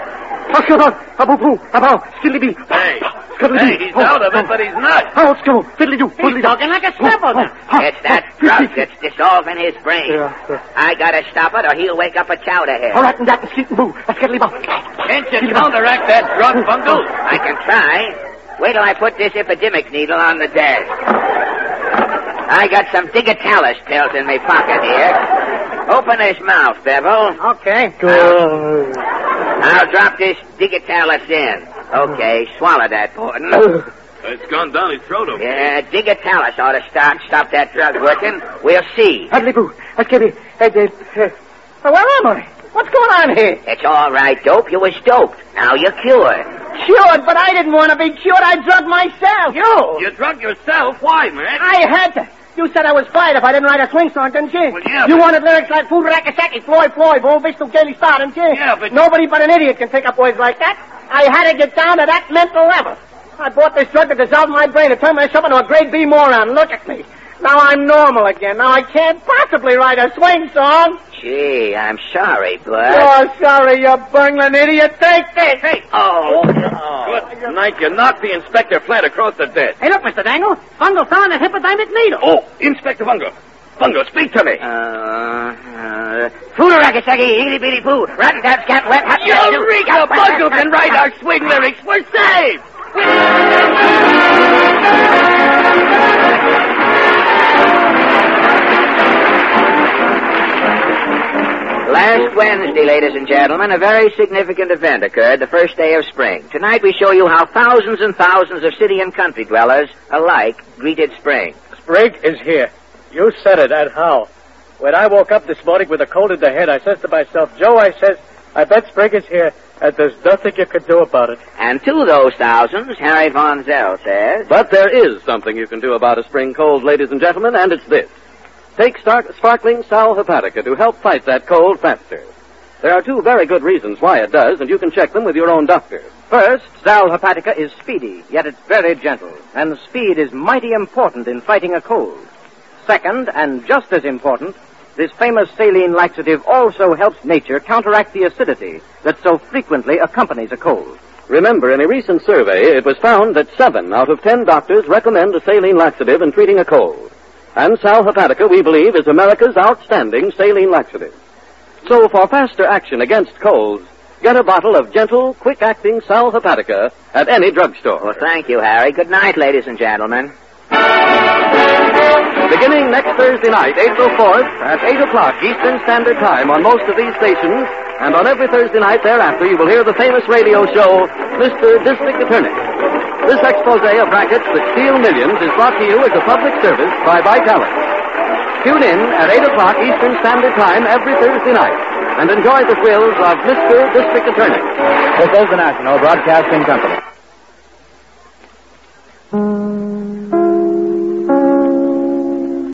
Hey, he's out of it, but he's not.
He's talking like a simpleton.
It's that drug that's dissolving his brain. I gotta stop it, or he'll wake up a chowderhead.
Can't you counteract that drug, Bungle?
I can try. Wait till I put this epidemic needle on the desk. I got some digitalis pills in my pocket here. Open his mouth, Bevel.
Okay.
I'll drop this digitalis in. Okay, swallow that, Borden.
It's gone down his throat over
Yeah, digitalis ought to stop that drug working. We'll see.
Where am I? What's going on here?
It's all right, dope. You was doped. Now you're cured.
Cured, but I didn't want to be cured. I drugged myself.
You drugged yourself? Why, man?
I had to. You said I was fired if I didn't write a swing song, didn't you?
Well, yeah,
You wanted lyrics like Food Rakasaki, Floyd, Bull Visto, Gaily Star, didn't you?
Yeah, but...
Nobody but an idiot can pick up words like that. I had to get down to that mental level.
I bought this drug to dissolve my brain, to turn myself into a grade B moron. Look at me. Now I'm normal again. Now I can't possibly write a swing song.
Gee, I'm sorry, Bud.
You're sorry, you bungling idiot. Take this.
Hey! Good night. You knocked the inspector flat across the desk.
Hey, look, Mr. Dangle. Bungle found a hypodermic needle.
Oh, Inspector Bungle. Bungle, speak to me.
Foolerakasaki, itty-bitty poo, rotten taps, cat, wet, hot...
Eureka! Bungle can write our swing lyrics. We're saved!
Last Wednesday, ladies and gentlemen, a very significant event occurred the first day of spring. Tonight we show you how thousands and thousands of city and country dwellers alike greeted spring.
Spring is here. You said it, and how? When I woke up this morning with a cold in the head, I says to myself, Joe, I bet spring is here, and there's nothing you can do about it.
And to those thousands, Harry Von Zell says...
But there is something you can do about a spring cold, ladies and gentlemen, and it's this. Take sparkling Sal Hepatica to help fight that cold faster. There are two very good reasons why it does, and you can check them with your own doctor.
First, Sal Hepatica is speedy, yet it's very gentle, and speed is mighty important in fighting a cold. Second, and just as important, this famous saline laxative also helps nature counteract the acidity that so frequently accompanies a cold.
Remember, in a recent survey, it was found that 7 out of 10 doctors recommend a saline laxative in treating a cold. And Sal Hepatica, we believe, is America's outstanding saline laxative. So for faster action against colds, get a bottle of gentle, quick-acting Sal Hepatica at any drugstore.
Well, thank you, Harry. Good night, ladies and gentlemen.
Beginning next Thursday night, April 4th, at 8 o'clock Eastern Standard Time on most of these stations, and on every Thursday night thereafter, you will hear the famous radio show, Mr. District Attorney. This expose of rackets that steal millions is brought to you as a public service by Vitalis. Tune in at 8 o'clock Eastern Standard Time every Thursday night and enjoy the thrills of Mr. District Attorney.
This is the National Broadcasting Company.